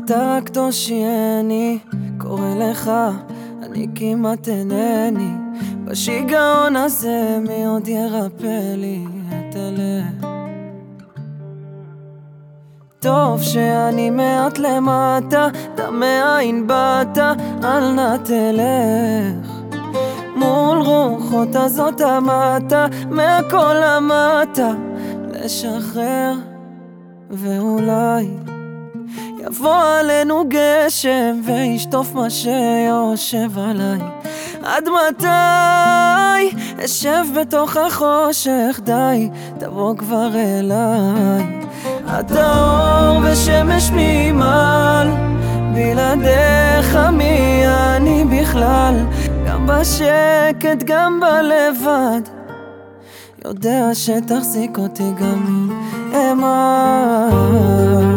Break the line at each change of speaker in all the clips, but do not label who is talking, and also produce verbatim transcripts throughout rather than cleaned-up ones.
אתה תושיעני, קורא לך, אני כמעט אינני. בשיגעון הזה מי עוד ירפא לי את הלב? טוב שאני מעט למטה, אתה מאין באת, אל נא תלך. מול רוחות הזאת המטה, מהכל המטה, לשחרר. ואולי יבוא עלינו גשם וישטוף מה שיושב עליי. עד מתי אשב בתוך החושך? די, תבוא כבר אליי. אתה אור ושמש ממעל, בלעדיך מי אני בכלל? גם בשקט גם בלבד, יודע שתחזיק אותי גם אם אמר.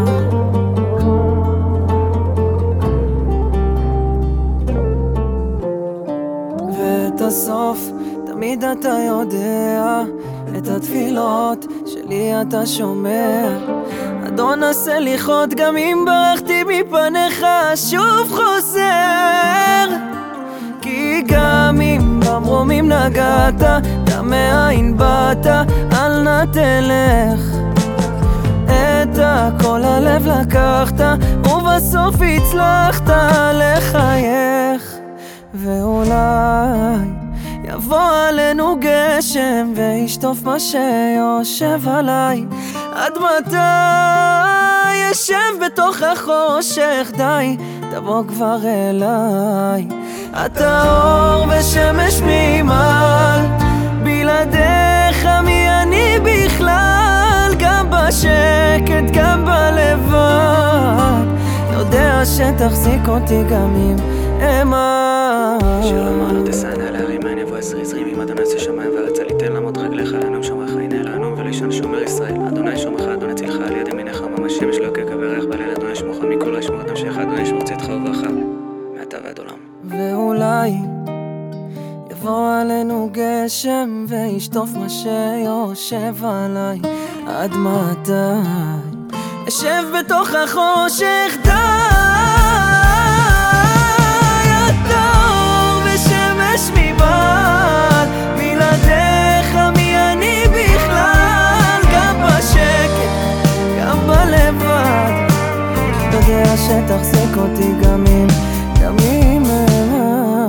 ואת הסוף תמיד אתה יודע, את התפילות שלי אתה שומע. אדון הסליחות, גם אם ברחתי מפניך שוב חוזר. כי גם אם במרומים נגעת, אתה מאין באת, אל נא תלך. את הכל הלב לקחת, ובסוף הצלחת לחייך. ואולי יבוא עלינו גשם וישטוף מה שיושב עליי. עד מתי ישב בתוך החושך? די, תבוא כבר אליי. אתה אור ושמש ממעל, בלעדיך מי אני בכלל? גם בשקט גם בלבד, יודע שתחזיק אותי גם אם אמר.
שיר אמרנו תסענה להרים מעין יבוא עשרי אם אדוני עשה שמיים וארץ אל יתן לעמוד רגליך לענום שומרך הנה לענום ולישון שומר ישראל. אדוני שומרך אדוני צילך על יד ימינך ממש שמש לא יקה כברך בליל. אדוני ישמורך מכל רע ישמור את נפשך. אדוני ישמור צאתך ובואך מעתה ועד עולם.
ואולי יבוא עלינו גשם וישטוף מה שיושב עליי. עד מתי אשב בתוך החושך? די, אתה אור ושמש ממעל, בלעדיך מי אני בכלל? גם בשקט גם בלבד, יודע שתחזיק אותי גם אם גם אם